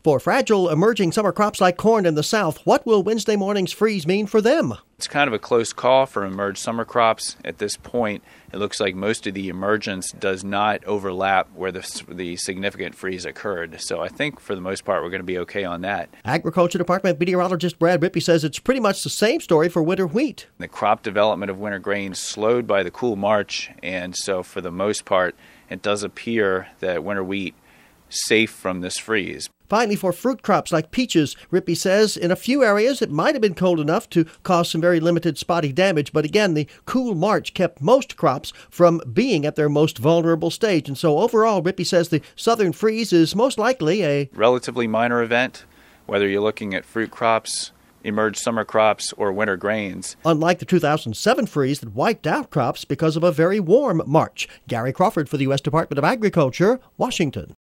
For fragile emerging summer crops like corn in the south, what will Wednesday morning's freeze mean for them? It's kind of a close call for emerged summer crops. At this point, it looks like most of the emergence does not overlap where the significant freeze occurred. So I think for the most part, we're going to be okay on that. Agriculture Department meteorologist Brad Rippey says it's pretty much the same story for winter wheat. The crop development of winter grains slowed by the cool March, and so for the most part, it does appear that winter wheat is safe from this freeze. Finally, for fruit crops like peaches, Rippey says in a few areas it might have been cold enough to cause some very limited spotty damage, but again, the cool March kept most crops from being at their most vulnerable stage. And so overall, Rippey says the southern freeze is most likely a relatively minor event, whether you're looking at fruit crops, emerged summer crops, or winter grains. Unlike the 2007 freeze that wiped out crops because of a very warm March. Gary Crawford for the U.S. Department of Agriculture, Washington.